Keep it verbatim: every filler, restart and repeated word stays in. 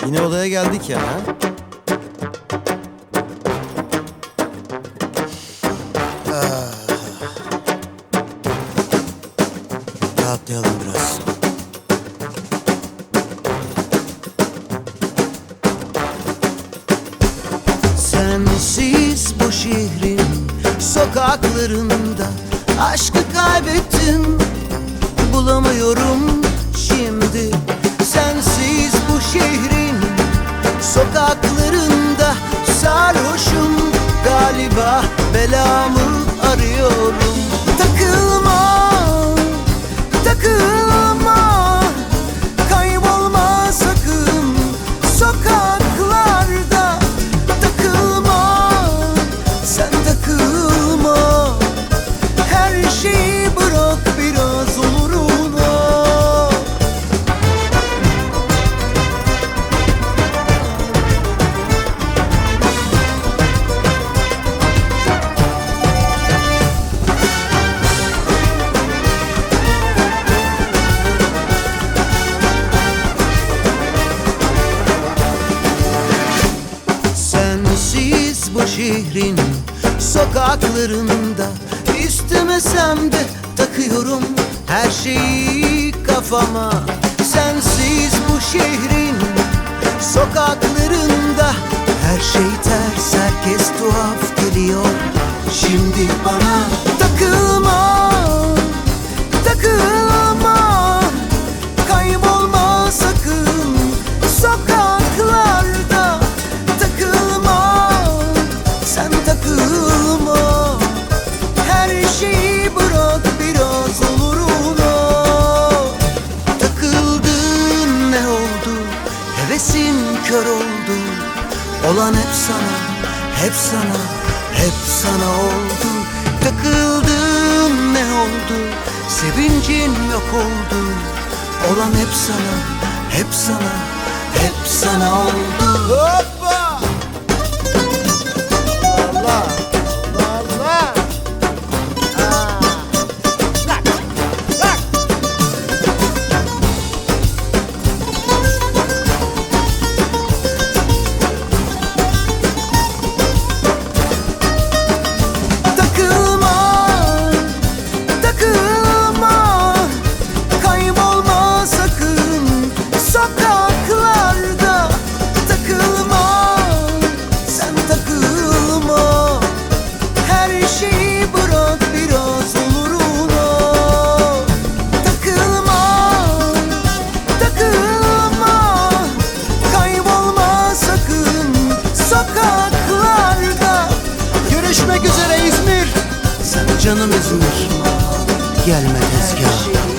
Yine odaya geldik ya. Ah. Rahatlayalım biraz. Sensiz bu şehrin sokaklarında aşkı kaybettim, bulamıyorum şimdi. Sensiz bu şehrin sokaklarında sarhoşum, galiba belamı arıyorum. Takılma, takılma, kaybolma sakın sokaklarda. Takılma, sen takılma, her şeyi bırak biraz oluruna. Sensiz bu şehrin sokaklarında istemesem de takıyorum her şeyi kafama. Sensiz bu şehrin sokaklarında her şey ters, herkes tuhaf geliyor şimdi bana. Takılma, takılma, kaybolma sakın sokaklarda. Takılma, sen takılma, her şeyi bırak biraz oluruna. Takıldın, ne oldu? Hevesim kör oldu. Olan hep sana, hep sana, hep sana oldu. Takıldın, ne oldu? Sevincin yok oldu. Olan hep sana, hep sana, hep sana oldu. Hoppa! Allah! Allah! Aa! Lak! Lak! Takılma, takılma, kaybolma sakın sokaklarda. Takılma, sen takılma, her şeyi bırak biraz oluruna. Takılma, takılma, kaybolma sakın sokaklarda. Görüşmek üzere İzmir. Sen canım İzmir, gelme tezgah.